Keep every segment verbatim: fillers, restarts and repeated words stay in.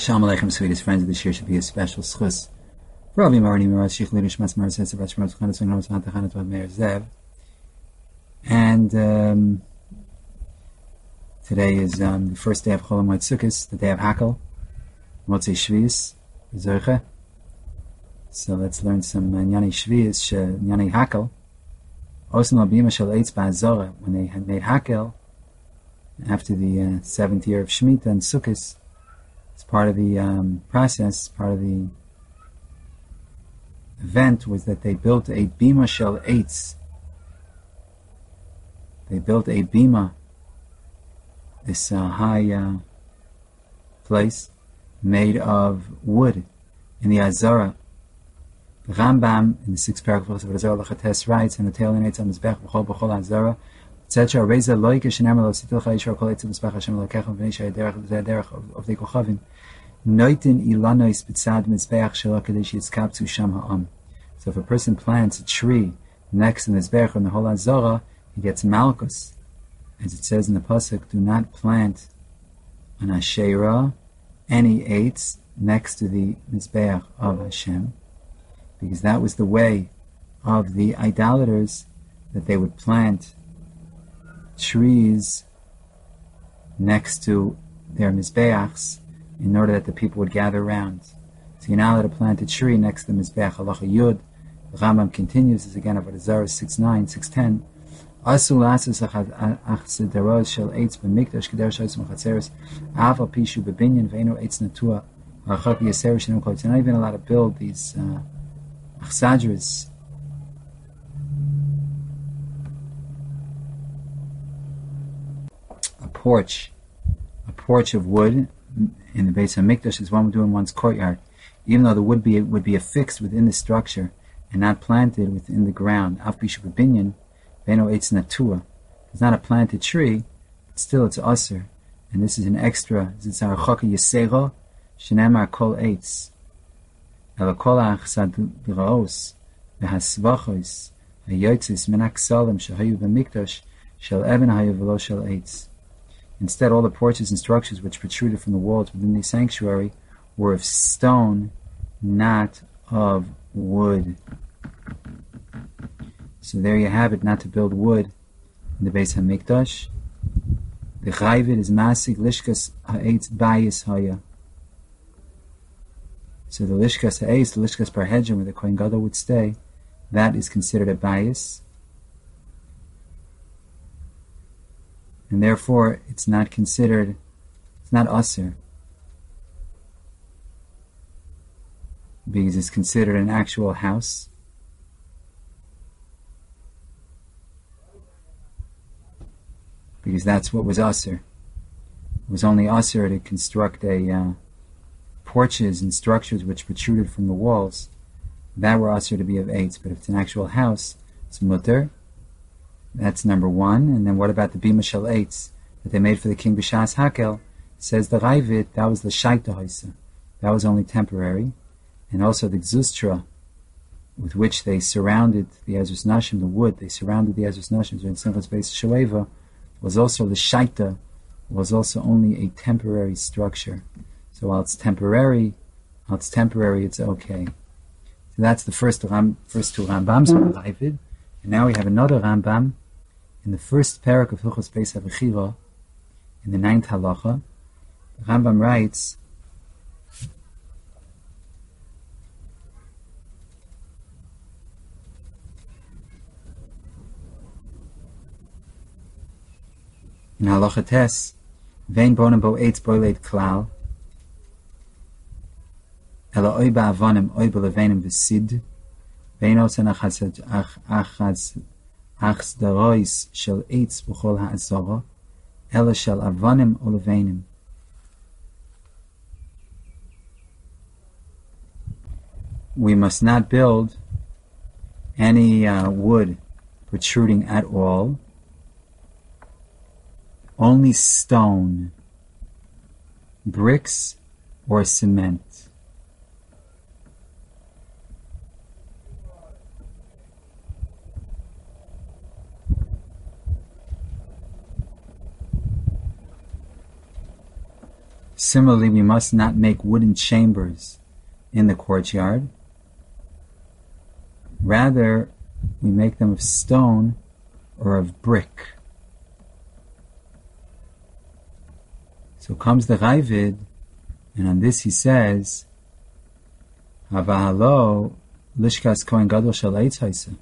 Shalom Aleichem, sweetest friends of this year should be a special schus. Ravi Marani Mirad Shich Lidish Masmar says about Shemot Chanas and Ramos Hantachanat Vad Meir Zev. And um, today is um, the first day of Chol Hamoed Sukkos, the day of Hakel, Motzei Shvius, Zerche. So let's learn some uh, Nyani Shvius, Nyani Hakel. Osen Labima Shal Eitz Ba'azorah, when they had made Hakel after the uh, seventh year of Shemitah and Sukkos. It's part of the um, process, part of the event was that they built a bima shel eitz. They built a bima, this uh, high uh, place made of wood in the Azara. The Rambam in the sixth paragraph of Azara Lachates writes, and the tail in on Mizbech b'chol b'chol Azara, et cetera. Reza loike shenemar lo sitil chayishor kol eitz Mizbech Hashem lo kechem v'nei derech derech of the kochavim. Noitin ilanois b'tzad Mizbech shelo kadesh yitzkaptu sham ha'am. So if a person plants a tree next to the Mizbech in the whole Azara, he gets malchus. As it says in the pasuk, do not plant an asherah, any eitz, next to the Mizbech of Hashem, because that was the way of the idolaters, that they would plant trees next to their Mizbeachs in order that the people would gather around. So you're not allowed to plant a tree next to the Mizbeach, Halacha Yud. The Rambam continues, this again of Azara six nine, six ten. Asu lasus achsidaros shel eitz b'mikdash k'der shoyis m'chatzeres aval pishu b'binyan ve'enu eitz natua ha'achak yaser shenem koitz. You're not even allowed to build these uh, achsadras, a porch, a porch of wood in the base of Mikdash is one would do in one's courtyard, even though the wood be, would be affixed within the structure and not planted within the ground. Av pishu b'binyan ve'enu eitz natua. It's not a planted tree, but still it's aser. And this is an extra. It's our chaka yesero shenemar kol eitz. Ela kol ha'achsadiraos v'hasvachos hayotzis min haksalim shehayu b'mikdash shel even hayu v'lo shel eitz. Instead, all the porches and structures which protruded from the walls within the sanctuary were of stone, not of wood. So there you have it, not to build wood in the base of Mikdash. The chayvid is masig lishkas ha'etz bayis haya. So the lishkas ha'etz, the lishkas parhedron, where the Kohen Gadol would stay, that is considered a bayis. And therefore, it's not considered, it's not aser, because it's considered an actual house. Because that's what was aser. It was only aser to construct a uh, porches and structures which protruded from the walls. That were aser to be of eitz. But if it's an actual house, it's mutter. That's number one. And then what about the bima shel eitz that they made for the king b'shas hakel? Says the Ravid, that was the shaita hoisa. That was only temporary. And also the gzustra, with which they surrounded the Ezras Nashim, the wood, they surrounded the Ezras Nashim in Simchas Beis Shoeva, was also the shaita, was also only a temporary structure. So while it's temporary, while it's temporary, it's okay. So that's the first Ram, first two Rambams from Ravid. And now we have another Rambam in the first parak of Hilchos Beis HaBechira, in the ninth halacha. The Rambam writes, in halacha tes, vein bonim bo eitz boiled klal, ela oi ba'avanim oi b'levenim v'sid, vein osen achaz achsdarois shel eitz b'chol ha'azara, ela shel avanim o levenim. We must not build any uh, wood protruding at all, only stone, bricks, or cement. similarly, we must not make wooden chambers in the courtyard. Rather, we make them of stone or of brick. So comes the Ravid, and on this he says, Havahalo lishkas kohen gadol shel eitz haisa.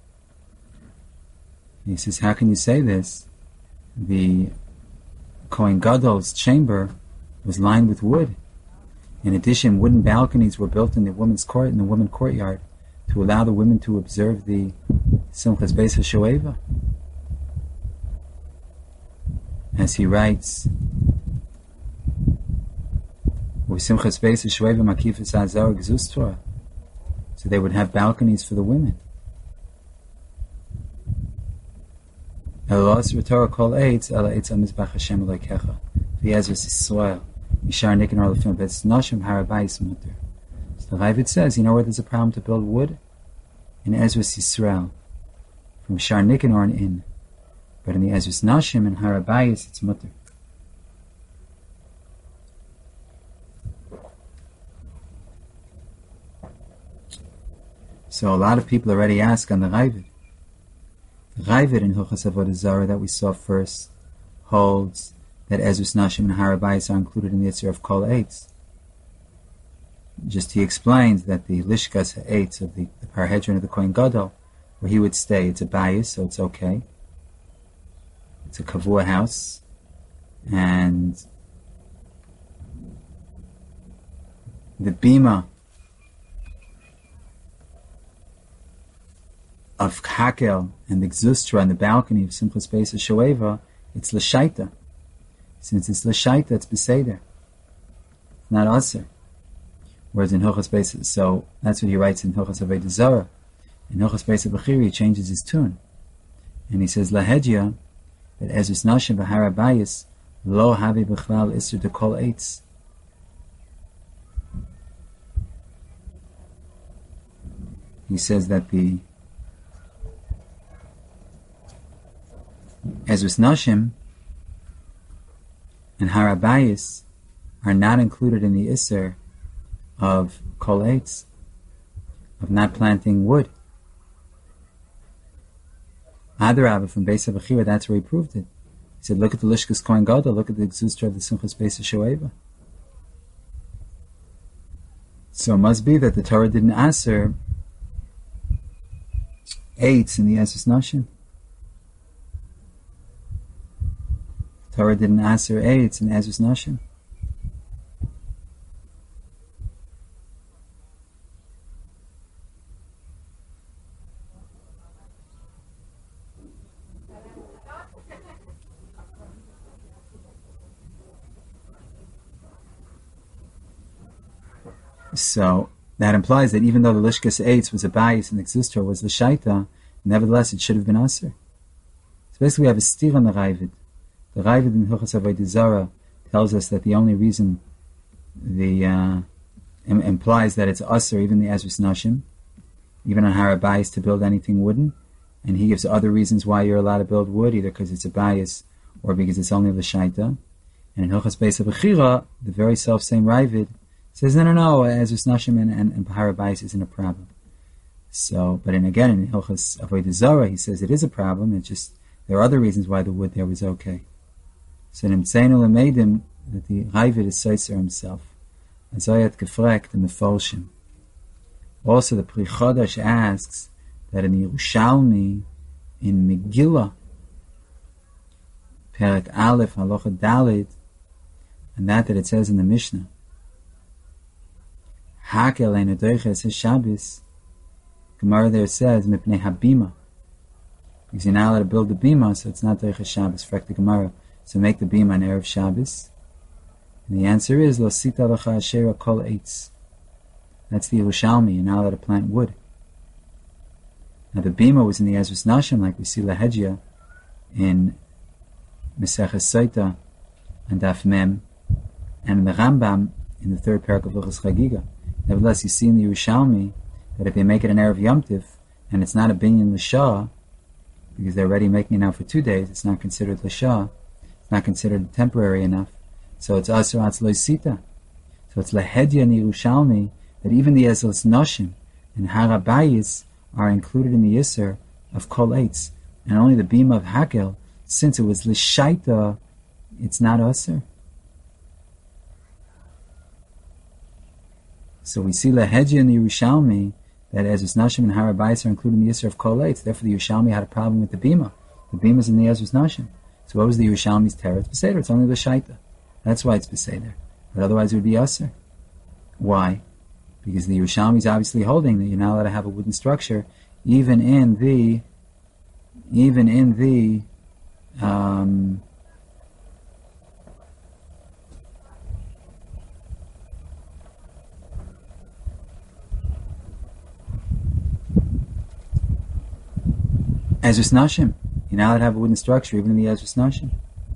He says, how can you say this? The Kohen Gadol's chamber was lined with wood. In addition, wooden balconies were built in the women's court, in the women's courtyard, to allow the women to observe the Simchas Beis HaShoeva. As he writes, Simchas Beis HaShoeva makifas hazar gzustra. So they would have balconies for the women. Elos v'torah kol eitz ela eitz amizbach Hashem Elokecha v'yezras Yisrael yishar nikanor lefim beis nashim harabayis muter. So the Ravid says, you know where there's a problem to build wood? In Ezras Yisrael, from Shar Nikanor and in, but in the Ezras Nashim and Harabayis it's muter. So a lot of people already ask on the Ravid. The Ravid in Hilchos Avodah Zarah that we saw first holds that Ezras Nashim and Harabayis are included in the Yitzhar of Kol Eitz. Just he explains that the Lishkas Ha'etz of the, the Parahedron of the Kohen Gadol, where he would stay, it's a bayis, so it's okay. It's a Kavua house, and the bima of Hakel and the Gzustra and the balcony of Simchas Beis HaShoeva, it's L'shaita. Since it's L'shaita, it's Beseder. It's not Aser. Whereas in Hilchos Beis, so that's what he writes in Hilchos Avodah Zarah. In Hilchos Beis HaBechiri, he changes his tune. And he says, Lahedya, that Ezras Nashim v'Harabayis, lo havi b'chlal isur dekol eitz. He says that the Ezras Nashim and Harabayis are not included in the Isser of Kol Eitz, of not planting wood. Adarabah from Beis HaBechira, that's where he proved it. He said, look at the Lishkas Kohen Gadol, look at the Gzustra of the Simchas Beis HaShoeva. So it must be that the Torah didn't answer Eitz in the Ezras Nashim. The Torah didn't answer Eitz in Ezras Nashim. So that implies that even though the Lishkas Eitz was a bias and the Gzustra was the Shaita, nevertheless it should have been Aser. So basically we have a steer on the Ravid. The Ravid in Hilchos Avodah Zarah tells us that the only reason the uh, im- implies that it's Aser, even the Ezras Nashim, even on Harabayis to build anything wooden, and he gives other reasons why you're allowed to build wood, either because it's a bias or because it's only the Shaita. And in Hilchos Beis HaBechira, the very self-same Ravid says, no, no, no, Ezras Nashim and, and, and Harabayis isn't a problem. So, but in, again, in Hilchos Avodah Zarah, he says it is a problem, it's just, there are other reasons why the wood there was okay. So Nimtzeinu Lemeidim, that the Ravid is Soiser himself. Azoyat Gefrekt, the Mefolshim. Also, the Pri Chodesh asks that in the Yerushalmi, in Megillah, Perek Aleph, Halacha Dalid, and that that it says in the Mishnah, Hakel ein adoiches his Shabbos. Gemara there says mipnei habima, because you're not allowed to build the bima, so it's not doiches Shabbos. Frek the Gemara, so make the bima on erev Shabbos. And the answer is lo sita lacha asher kol eitz. That's the Yerushalmi. You're not allowed to plant wood. Now the bima was in the Ezras Nashim, like we see Lahedya in Meseches Soita and Daf Mem, and in the Rambam in the third parak of Hilchos Chagiga. Nevertheless, you see in the Yerushalmi that if they make it an Erev Yom Tiv, and it's not a binyan l'shah, because they're already making it now for two days, it's not considered l'shah, it's not considered temporary enough. So it's Asr Atzloi Sita. So it's Lahedya and Yerushalmi that even the Ezras Noshim and Harabayis are included in the Yisr of Kol Eitz. And only the Bima of Hakel, since it was Lishaita, it's not Asr. So we see Lahedya and the Yerushalmi that Ezras Noshim and Harabayis are included in the Yisr of Kol Eitz. Therefore the Yerushalmi had a problem with the Bima. The Bima is in the Ezras Noshim. So what was the Yerushalmi's terror? It's Beseder. It's only Lishaita. That's why it's Beseder. But otherwise it would be Asr. Why? Because the Yerushalmi is obviously holding that you're not allowed to have a wooden structure even in the even in the um, Ezras Nashim. You're not allowed to have a wooden structure even in the Ezras Nashim.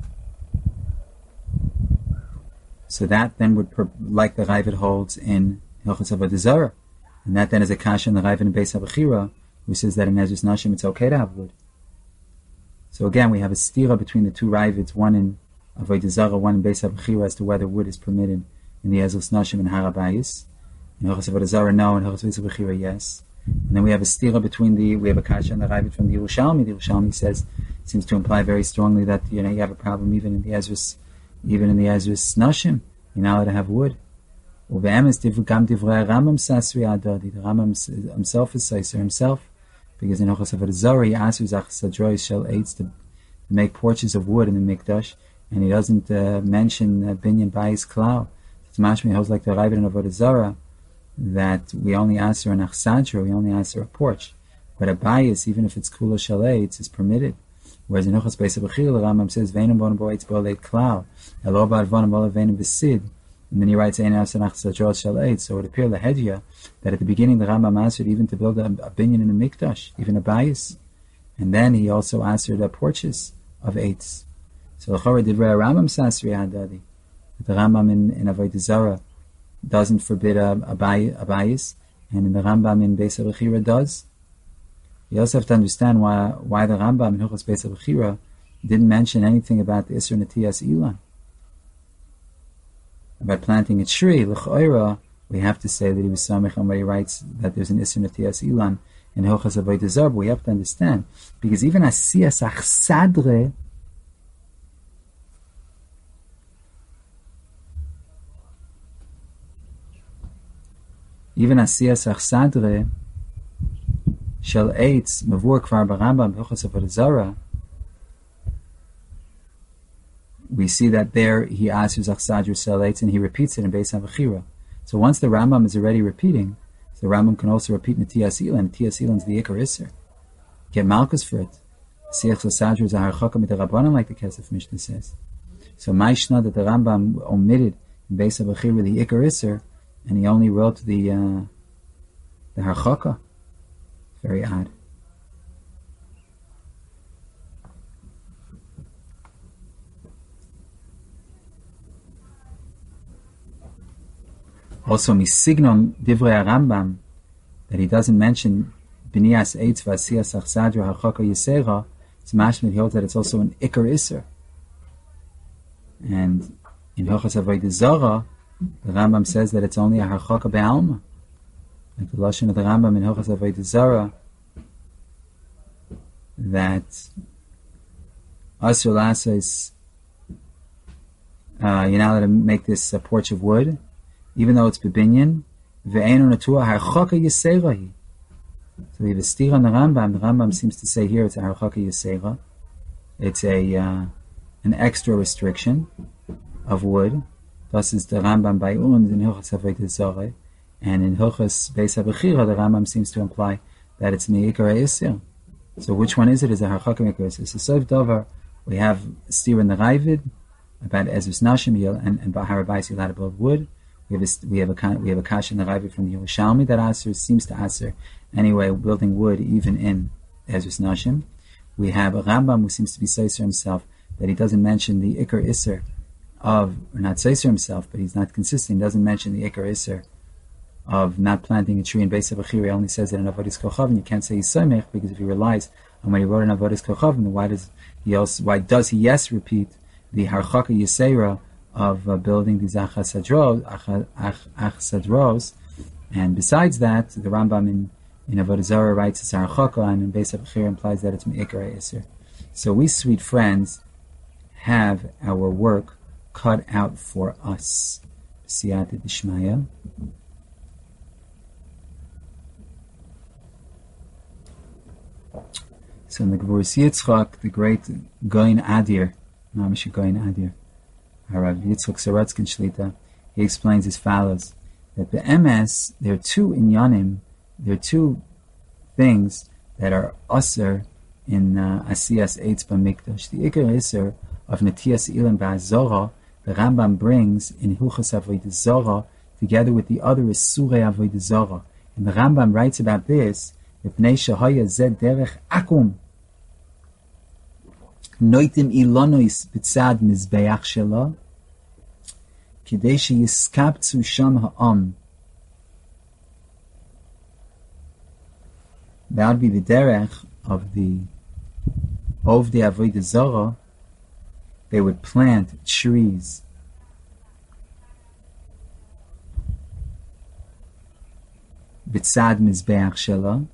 So that then would, like the Ravid holds in Hilchos Avodah Zarah, and that then is a kasha in the Ravid in Beis HaBechira, who says that in Ezras Nashim it's okay to have wood. So again, we have a stira between the two Ravids, one in Avodah Zarah, one in Beis HaBechira, as to whether wood is permitted in the Ezras Nashim and Harabayis. In Hilchos Avodah Zarah, no. In Hilchos Beis HaBechira, yes. And then we have a stira between the, we have a kasha in the Ravid from the Yerushalmi. The Yerushalmi says, seems to imply very strongly that, you know, you have a problem even in the Ezras, even in the Ezras Nashim, you're not allowed to have wood. The Rambam himself is Seiser himself, because in Hilchos Avodah Zarah he asks Achsadrois Shel Eitz to make porches of wood in the Mikdash, and he doesn't uh, mention uh, Binyan Bayis Klau. It's mashmi holds like the Ravid in Avodah Zarah that we only answer an Achsadro, we only answer a porch, but a Bayis, even if it's Kula Shel Eitz, is permitted. Whereas in Hilchos Beis HaBechira, the Rambam says Veinam Bonam Boitz Boleit Klau, Elo Bar Vonam Bola Veinam Besid. And then he writes Ein Asanach Tzadrot Shel Eitz. So it would appear Lahedya that at the beginning the Rambam answered even to build a, a binyan in the Mikdash, even a bayis, and then he also answered uh, porches of Eitz. So the Chorah Divrei Rambam Sasri Hadadi, the Rambam in, in Avodah Zarah doesn't forbid a, a, bay, a bayis, and in the Rambam in Beis HaBechira does. You also have to understand why why the Rambam in Hilchos Beis HaBechira didn't mention anything about the Isser Netias Ilan. About planting a tree, l'ch'oira, we have to say that he was samech on what he writes that there's an Isser Netias Ilan in Hilchos Avodah Zarah. But we have to understand, because even Asiyas Achsadre, even Asiyas Achsadre Shel Eitz Mavur Kvar Barambam Hilchos Avodah Zarah, we see that there he asks Achsadru Shel Eitz and he repeats it in Beis HaBechira. So once the Rambam is already repeating, the Rambam can also repeat Netias Ilan. Netias Ilan is the Ikar Isser. Get Malchus for it. Siach Achsadru is a Harchaka mit the Rabbanan, like the Kesef Mishnah says. So Maishna that the Rambam omitted in Beis HaBechira the Ikar Isser, and he only wrote the uh, the Harchaka. Very odd. Also, misignon divrei Rambam that he doesn't mention b'nias eitz v'asiyas achsadra hachaka yisera. It's mashma he holds that it's also an ikar iser. And in Hilchos Avodah Zarah, the Rambam says that it's only a hachaka be'alma. Like the lashon of the Rambam in Hilchos Avodah Zarah, that asur l'asais, uh, you're not allowed to make this a porch of wood, even though it's bebinyan. Ve'enu natua harchaka yiserahi. So we have a stira on the Rambam. The Rambam seems to say here it's a harchaka yisera. It's a uh, an extra restriction of wood. Thus is the Rambam by Und in Hilchos Avodah Zarah. And in Hilchos Beis HaBechira, the Rambam seems to imply that it's me'ikar ha'isir. So which one is it? Is a harchaka me'ikar ha'isir? So Sof Dover, we have stira in the Ravid about Ezras Nashim, and, and by Harabayis you're allowed to build wood. We have a, we have a we have a kasha in the Ravid from the Yerushalmi that Aser seems to Aser anyway, building wood even in Ezras Nashim. We have a Rambam who seems to be Seiser himself that he doesn't mention the Ikar Isser of, or not Seiser himself, but he's not consistent. He doesn't mention the Ikar Isser of not planting a tree in Beis HaBechira. He only says it in Avodas Kochavim. You can't say he's Soimech because if he relies on what he wrote in Avodas Kochavim, then why does he also, why does he yes repeat the Harchaka Yisera of uh, building these Achsadros, Achsadros. And besides that, the Rambam in, in Avodah Zarah writes it's Arachaka, and in Beis HaBechira implies that it's Me'ikar HaIsser. So we sweet friends have our work cut out for us. Siyata Dishmaya. So in the Gvuras Yitzchak, the great Goin Adir, Mamash Goin Adir, Harav Yitzchak Sorotzkin Shlita, he explains as follows, that the M S, there are two inyanim, there are two things that are usher in uh, Asiyas Eitz B'Mikdash. The Ikar Isser of Netias Ilan Ba'azorah, the Rambam brings in Hilchos Avodah Zarah, together with the other Isurei Avodah Zarah. And the Rambam writes about this, Pnei Shahaya Zed Derech Akum, Noitim Ilonois B'tzad Mizbeach Shela, Kidei Sheyiskabtzu Sham Ha'am. That would be the derech of the of the Avodah Zarah. They would plant trees B'tzad Mizbeach Shela,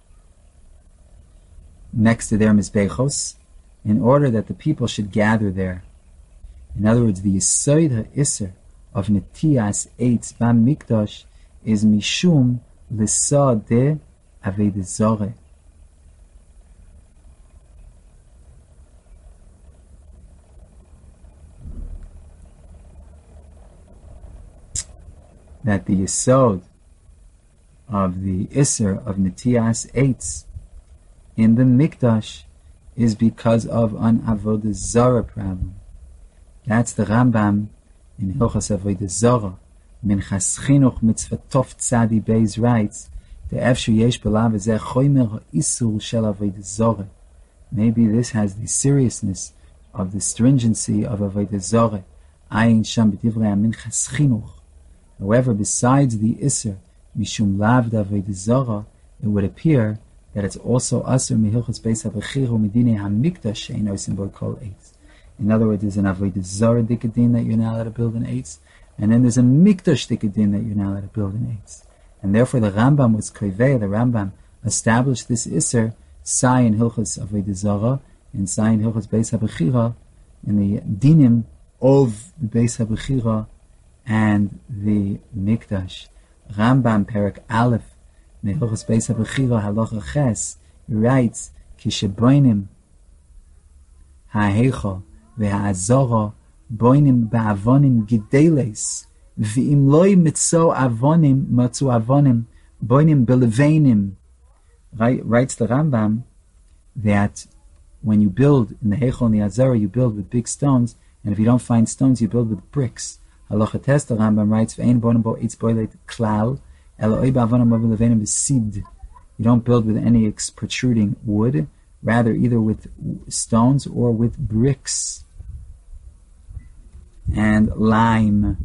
next to their Mizbechos, in order that the people should gather there. In other words, the Yesod HaIsser of Netias Eitz B'Mikdash is Mishum L'sa de Avodah Zarah. That the Yesod of the Isser of Netias Eitz in the Mikdash is because of an Avodah Zarah problem. That's the Rambam in Hilchos Avodah Zarah. Minchas Chinuch Mitzvah Tov Tzadi Beis writes, the Efsher Yesh B'Lav Ezeh Choymer HaIsur Shel Avodah Zarah. Maybe this has the seriousness of the stringency of Avodah Zarah. Ayin Sham B'Divrei HaMinchas Chinuch. However, besides the Isser Mishum Lav Avodah Zarah, it would appear that it's also Asur Mehilchos Beis HaBechira Medinei HaMikdash She'ein Osim Bo Kol Eitz. In other words, there's an Avodah Zarah Dikadin that you're not allowed to build an Eitz, and then there's a Mikdash Dikadin that you're not allowed to build an Eitz. And therefore the Rambam was Koivei, the Rambam established this Isser, Sai in Hilchos Avodah Zarah, and Sai in Hilchos Beis HaBechira, in the Dinim of the Beis HaBechira and the Mikdash. Rambam Perak Aleph, Hilchos Beis HaBechira Halacha Ches, writes, Kisheboinim ha'hecha ve'ha'azara boinim ba'avonim gideles v'im loy mitzo avonim matzu avonim boinim beleveinim. Right, writes the Rambam that when you build in the Heichal and the Azara, you build with big stones, and if you don't find stones, you build with bricks. Halacha Tes, the Rambam writes, V'ein boinim bo eitz boilet klal elo oy ba'avonim beleveinim b'sid. You don't build with any protruding wood, rather either with stones or with bricks and lime.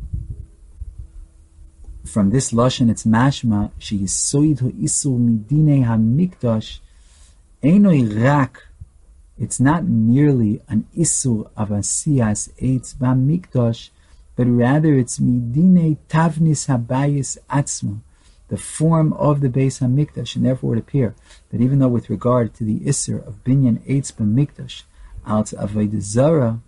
From this lashon, it's mashma she yisoid ha'isur midinei hamikdash einoi rak. It's not merely an isur of asiyas eitz b'hamikdash, but rather it's midinei tavnis habayis atzma, the form of the Beis HaMikdash, and therefore it would appear that even though with regard to the Isser of Binyan Eitz B'Mikdash, out Avodah Zarah,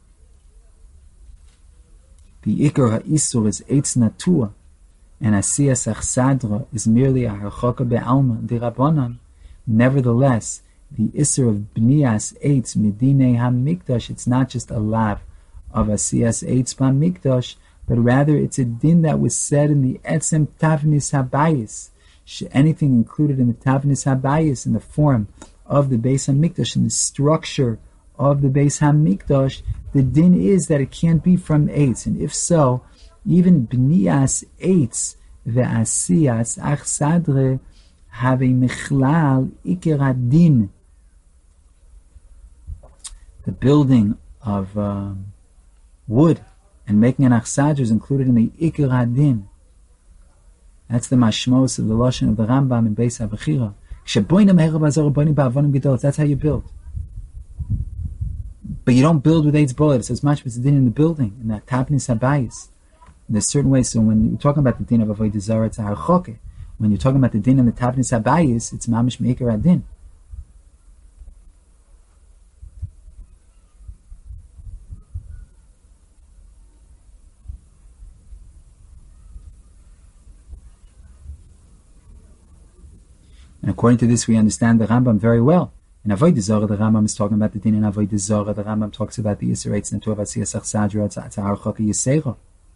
the Ikar HaIsur is Eitz Natua, and Asiyas Achsadra is merely a Harchaka Be'alma D'Rabbanan. Nevertheless, the Isser of B'niyas Eitz Medinei HaMikdash, it's not just a lav of Asiyas Eitz B'Mikdash, but rather it's a din that was said in the Etzem Tavnis Habayis. Anything included in the Tavnis Habayis, in the form of the Beis HaMikdash, in the structure of the Beis HaMikdash, the din is that it can't be from Eitz. And if so, even B'niyas Eitz ve'asiyas achsadre have a mechlal ikar din. The building of um, wood and making an achsadr is included in the Ikar Hadin. That's the mashmos of the lashon of the Rambam in Beis HaBechira. That's how you build. but you don't build with Eitz Bola. It's as much as the din in the building, in that Tapnis Habayis. There's certain ways. So when you're talking about the din of Avodah Zarah, it's a harchoke. When you're talking about the din in the Tapnis Habayis, it's mamish meikar adin. And according to this, we understand the Rambam very well. In Avodah Zarah, the Rambam is talking about the din in Avodah Zarah. The Rambam talks about the Yisur Eitz Natuv Asiyas Achsadra Tzar Choka Yisecha.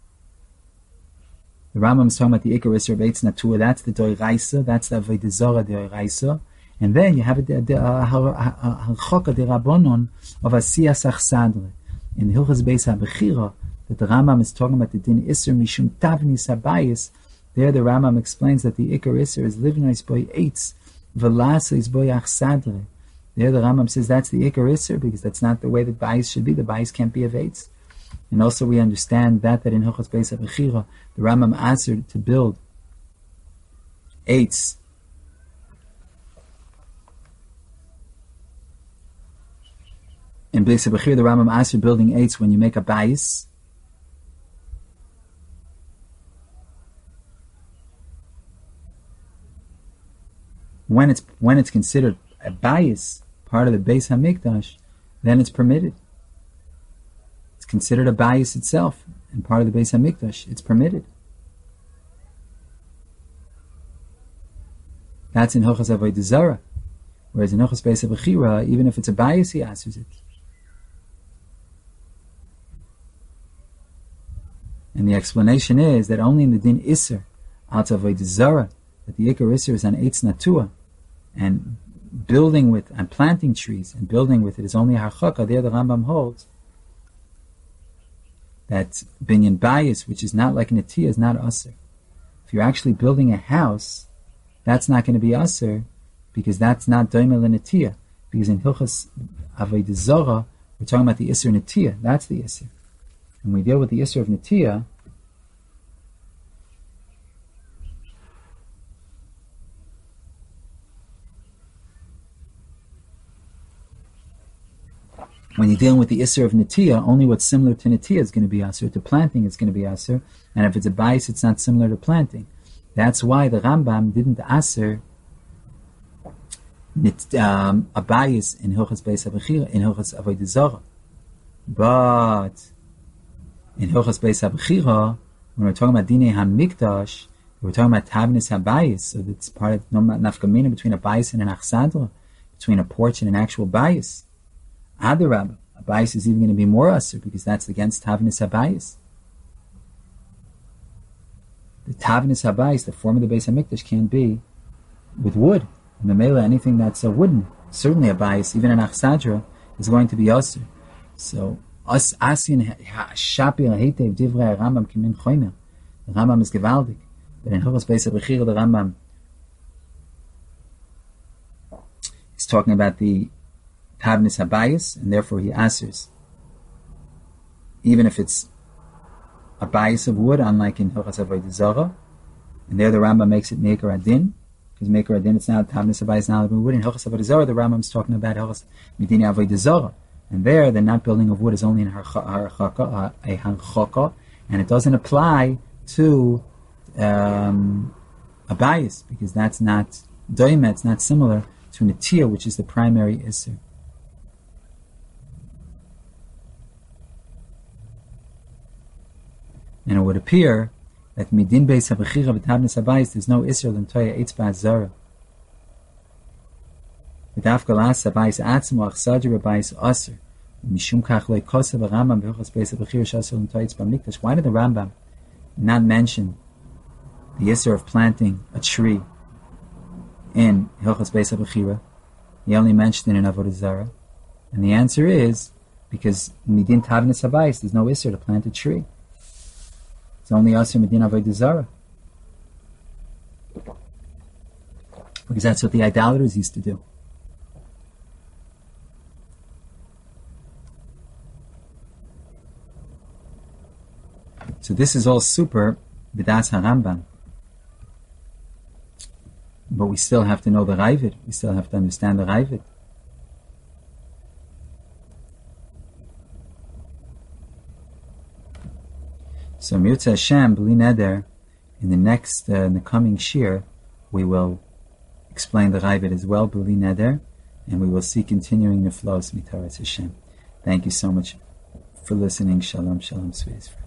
The Rambam is talking about the Ikar Yisur of Eitz Natuv. That's the Doiraisa. That's the Avodah Zarah Doiraisa. And then you have a Choka de Rabbonon of Asiyas Achsadra. In the Hilchas Beis HaBechira, that the Rambam is talking about the din Isur Mishum Tavnis Habayis. There the Rambam explains that the Ikar Isser is living is boy eitz, velasa is boy achsadre. There the Rambam says that's the Ikar Isser because that's not the way the bayis should be. The bayis can't be of eitz. And also we understand that that in Hilchos Beis HaBechira, the Rambam answered to build eitz. In Beis HaBechira, the Rambam answered building eitz when you make a bayis. When it's when it's considered a bias, part of the Beis Hamikdash, then it's permitted. It's considered a bias itself, and part of the Beis Hamikdash, it's permitted. That's in Hilchos Avodah Zarah, whereas in Hilchos Beis HaBechira, even if it's a bias, he answers it. And the explanation is that only in the Din Isser, out of Avodah Zarah, that the Ikar Isser is on Eitz Natua, and building with, and planting trees, and building with it is only Harchaka. There the Rambam holds that Binyan Bayis, which is not like Netiyah, is not Aser. If you're actually building a house, that's not going to be Aser, because that's not Doimel Netiyah. Because in Hilchas Avodah Zarah, we're talking about the Isser Netiyah. That's the Isser. When we deal with the Isser of Netiyah, when you're dealing with the Isser of Netiyah, only what's similar to Netiyah is going to be Asr. To planting is going to be Asr. And if it's a bias, it's not similar to planting. That's why the Rambam didn't Asr um, a bias in Hilchas Beis HaBechira, in Hilchas Avodah Zarah. But in Hilchas Beis HaBechira, when we're talking about Dinei HaMikdash, we're talking about Tavnis HaBayis, so that's part of no nafkamina between a bias and an achsadra, between a porch and an actual bias. Adarab, a bias is even going to be more asr because that's against Tavnis HaBayis. The Tavnis HaBayis, the form of the Beis HaMikdash, can be with wood. And Memela, anything that's a wooden, certainly a bias, even an achsadra, is going to be asr. So, us asin shapir heitev divrei Rambam kimin choymer. The Rambam is gewaldig. But in Hilchos Beis HaBechira, the Rambam is talking about the Tavnis HaBayis, and therefore he answers. Even if it's a bias of wood, unlike in Hilchos Avodah Zarah, and there the Rambam makes it Meikar Adin, because Meikar Adin, it's not Tavnis HaBayis, not wood. In Hilchos Avodah Zarah, the Rambam is talking about Hilchos Medina Avodah Zarah, and there the not building of wood is only in Harchaka, a Harchaka, and it doesn't apply to um, a bias, because that's not Doima, it's not similar to Netiyah, which is the primary Isser. And it would appear that Midin Beis HaBechira v'Tavnis HaBayis, there's no Isser l'Ntoya Eitz Ba'azara. V'Dafka Las HaBayis Atzmo Achsadra HaBayis Aser. Mishum Kach Lo Kosev HaRambam v'Hilchos Beis HaBechira Shasur l'Ntoya Eitz Ba'Mikdash. Why did the Rambam not mention the Isser of planting a tree in Hilchos Beis HaBechira? He only mentioned it in Avodah Zarah. And the answer is, because Midin Tavnis HaBayis, there's no Isser to plant a tree. It's only Asr Medina Avodah Zarah. Because that's what the idolaters used to do. So this is all super B'das HaRambam. But we still have to know the Ravid. We still have to understand the Ravid. So Mirza Hashem, B'li Neder, in the next, uh, in the coming shir, we will explain the Ravid as well, B'li Neder, and we will see continuing the flows Mitaras Hashem. Thank you so much for listening. Shalom, shalom, sweet.